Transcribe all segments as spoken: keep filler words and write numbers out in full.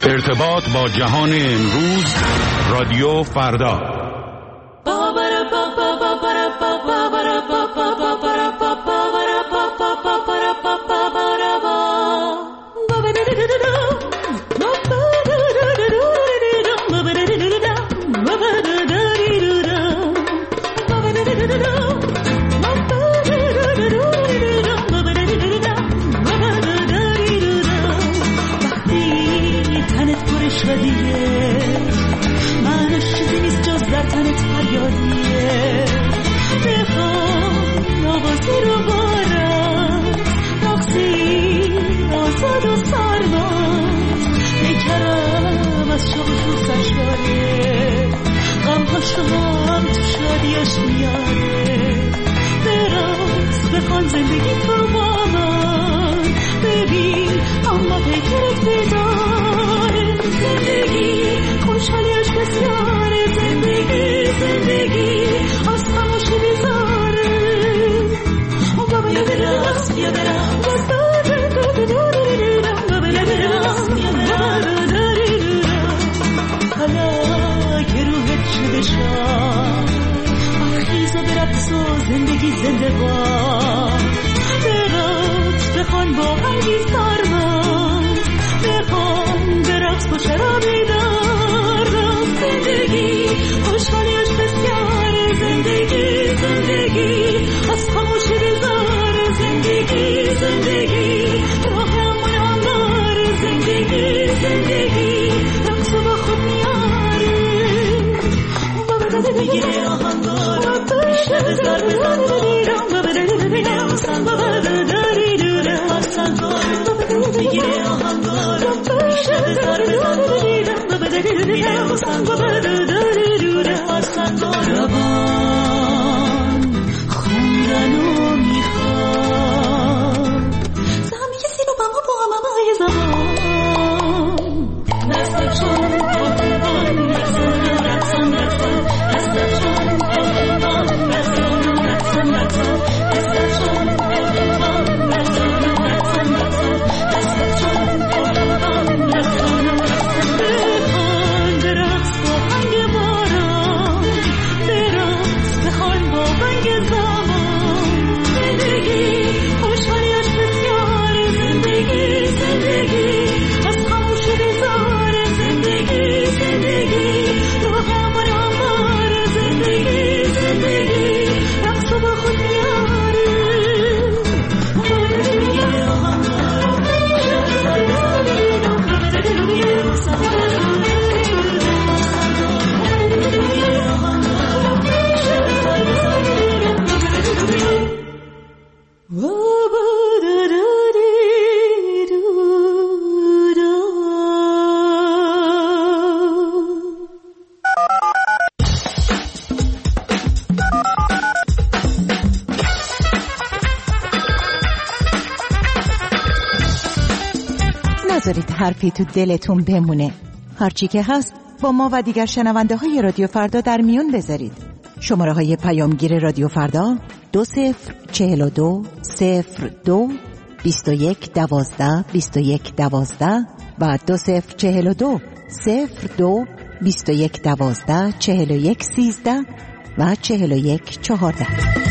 ارتباط با جهان امروز، رادیو فردا. زندگی تو با من ببین، اما پیکرت بیداره. زندگی خوشحالیش بسیاره. زندگی زندگی از خاموشی بیزاره. بیا برقص بیا برقص حالا که روحت شده شد خیز و برقص و زندگی زنده باد. برقص بخوان با قلبی سرمند، بخوان برقص با شرابی دار. زندگی خوشحالیش بسیاره. زندگی زندگی از خاموشی بیزاره. زندگی زندگی راه امان انداره. زندگی زندگی رقص با خود میاره. بگیره آهنگار بیشتر بزار بزن بگیره آهنگار بیشتر بزار بزن روان خوندن و میخواد زمان یه سی رو با ما با همه های زمان نستر چون آهنگان رقصان رقصان رقصان نستر چون آهنگان رقصان رقصان رقصان نستر چون آهنگان رقصان رقصان رقصان نستر چون آهنگان رقصان رقصان بخوان برقص با هنگ باران برقص بخوان با بنگ زمان زندگی خوشحالیش بسیاره زندگی زندگی از خاموشی بیزاره زندگی زندگی روح امان آماره زندگی زندگی رقص با خود میاره بگیره آهنگار نذارید حرفی تو دلتون بمونه. هرچی که هست با ما و دیگر شنونده های رادیو فردا در میون بذارید. شماره های پیامگیر رادیو فردا دو صفر چهل و دو صفر دو بیست و یک دوازده بیست و یک دوازده و دو صفر چهل و دو صفر دو بیست و یک دوازده چهل و یک سیزده و چهل و یک چهارده.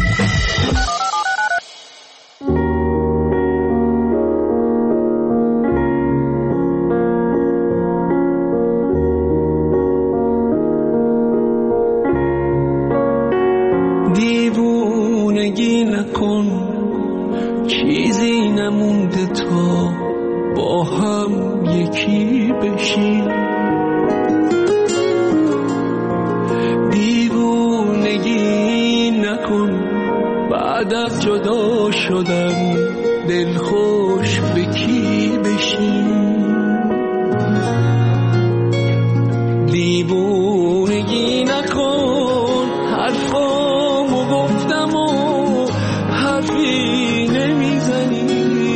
دیوونگی نکن چیزی نمونده تا با هم یکی بشیم. دیوونگی نکن بعد از جدا شدن دلخوش به کی بشیم. دیوونگی نکن حرفامو گفتم و حرفی نمیزنی.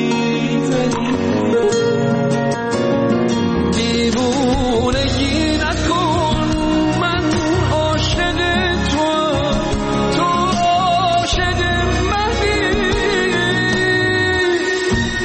دیوونگی نکن من عاشق تو تو عاشق منی.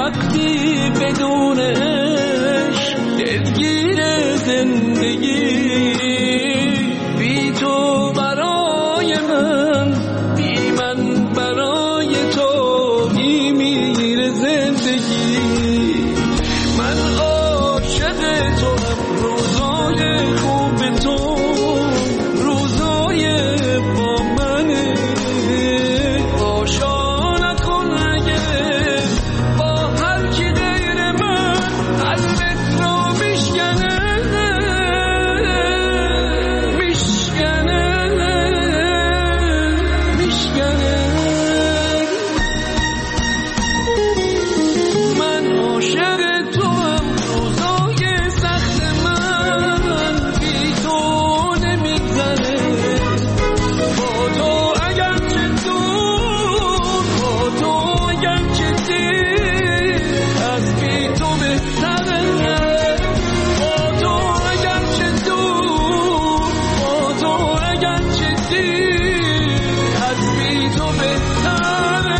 وقتی بدون عشق دلگیر زندگی بی تو برای من بی من برای تو میمیره زندگی من عاشق تو هم روزای خوب تو روزای با منه آشا نکن اگه با هر کی غیر من قلبت رو میشکنه میشکنه میشکنه من عاشق تو هم روزای سخت من بی تو نمیگذره با تو اگر چه دور با تو اگر چه دیر از بی تو بهتره با تو اگر چه دور با تو اگر چه دیر از بی تو بهتره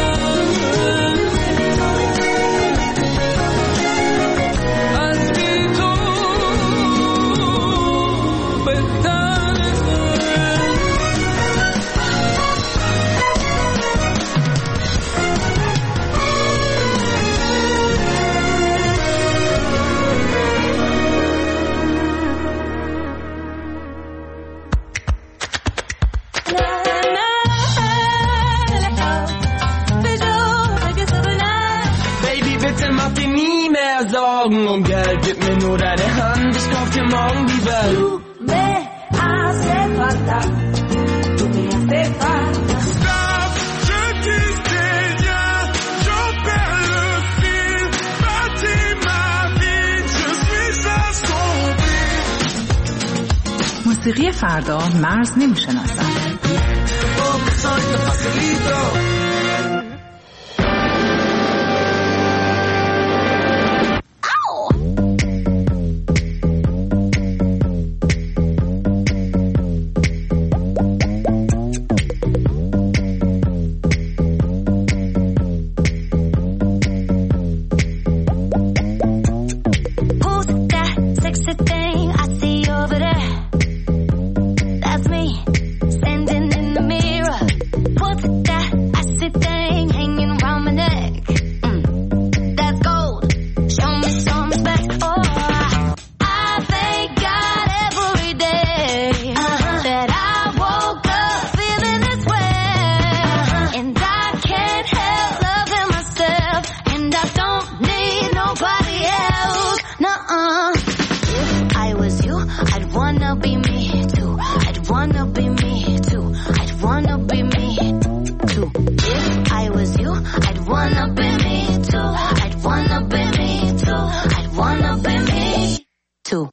از بی تو بهتره Baby, bitte mach dir nie mehr Sorgen um Geld. Gib mir nur deine Hand, ich kauf dir morgen die Welt. Tú me hace falta, tú me hace falta. Stop, je disais rien, j'en perds le fil. Bâtis ma vie, je suis assombri. موسیقی فردا مرز نمیشناسد. Who's that sexy thing I see over there? That's me, standing in the mirror. What's that icy thing hanging around my neck? Mm, that's gold. Show me some respect. Oh, I thank God every day that I woke up feeling this way, and I can't help loving myself, and I don't need nobody else. Nuh-uh. If I was you, I'd wanna be me too. I'd wanna be me too. I'd wanna be me too. If I was you, I'd wanna be me too. I'd wanna be me too. I'd wanna be me too.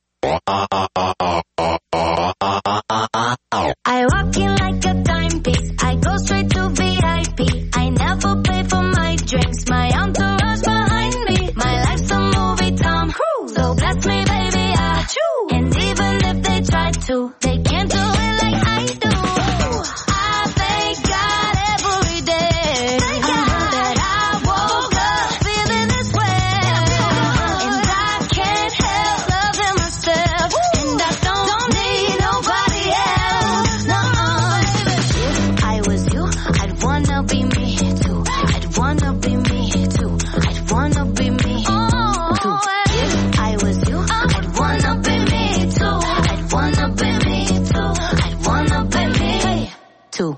I walk in like a timepiece. I go straight to V I P. I never pay for my drinks. My entourage behind me. My life's a movie, Tom Cruise. So bless me, baby, I choose. And even if they try to, they can't do it like I do. I thank God every day that I woke up feeling this way, and I can't help loving myself, and I don't need nobody else. No, if I was you, I'd wanna be me too. I'd wanna be me too. I'd wanna be me too. If I was you, I'd wanna be me too. I'd wanna be me too. I'd wanna be me too.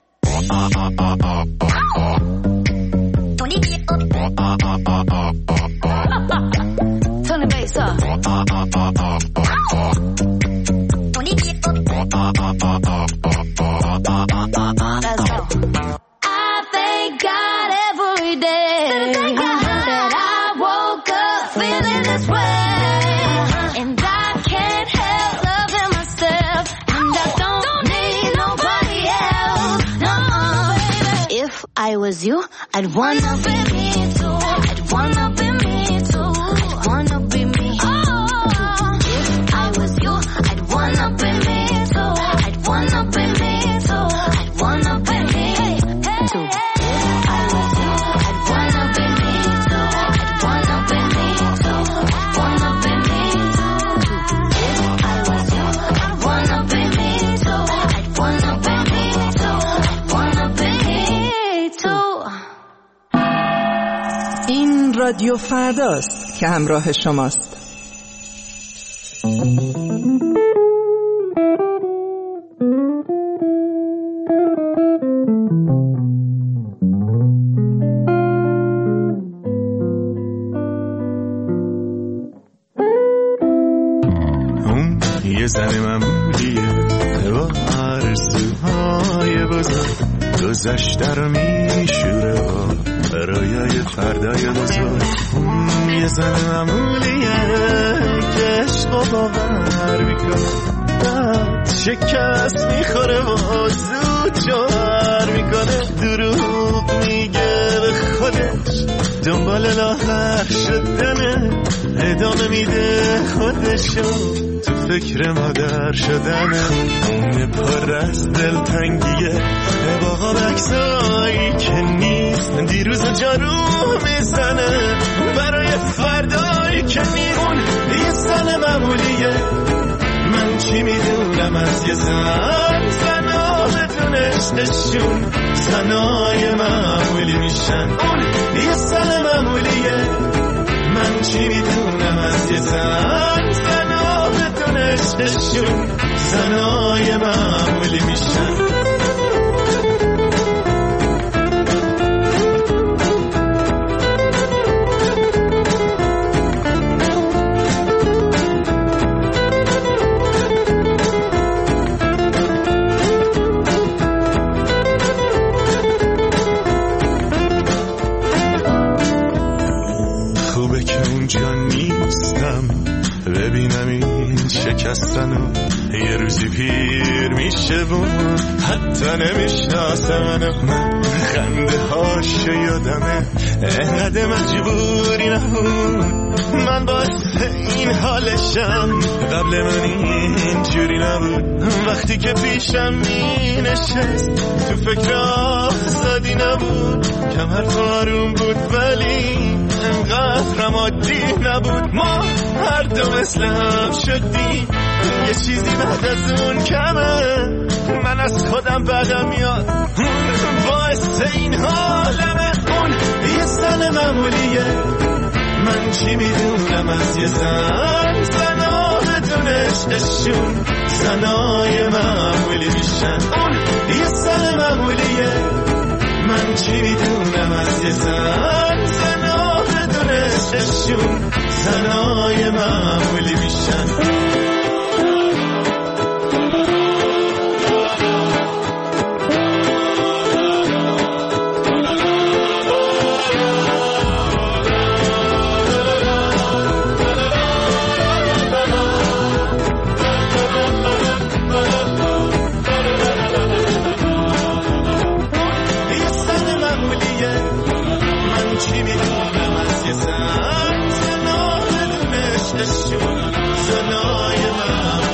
Turn the bass up. Let's go. I thank God every day that I woke up feeling this way, and I can't help loving myself, and I don't need nobody else. No, if I was you, I'd wanna be me too. I'd wanna be me too. I'd wanna be me too. If I was you, I'd wanna be me too. I'd wanna be me too. I'd wanna be me too. If I was you, I'd wanna be me too. I'd wanna این رادیو فرداست که همراه شماست. اون یه زن معمولیه با آرزوهای بزرگ، گذشته رو میشوره با رویای فردای بزرگ. اون یه زن معمولیه که عشق و باور میکنه، بعد شکست میخوره و زود جوهر میکنه. دروغ میگه به خودش، دنبال لاغر شدنه، ادامه میده خودشو تو فکر مادر شدنه. اون پر از دلتنگیه باقا بکسایی که نیست، دیروز جارو میزنه برای فردایی که نیمون. یه زن معمولیه، من چی میدونم از یه زن، زنا بدون عشقشون زنای معمولی میشن. اون یه زن معمولیه، من چی میدونم از یه زن، زنا بدون عشقشون زنای معمولی میشن. ببینم این شکستنو یه روزی پیر میشه و حتی نمیشناسه منو. من خنده هاشو یادمه، انقدر مجبوری نبود، من باعث این حالشم. قبل من اینجوری نبود، وقتی که پیشم می نشست تو فکر آزادی نبود. کمر تو آروم بود ولی انقدر هم عادی نبود. ما هر دو مثل هم شدیم، یه چیزی بعد از اون کمه. من از خودم بدم میاد، باعث این حالمه. اون یه زن معمولیه، من چی میدونم از یه زن، زنا بدون عشقشون زنای معمولی میشن. اون یه زن معمولیه، من چی میدونم از یه زن، زنا بدون عشقشون زنای معمولی میشن. چی میدونم از یه زن، زنا بدون عشقشون زنای من.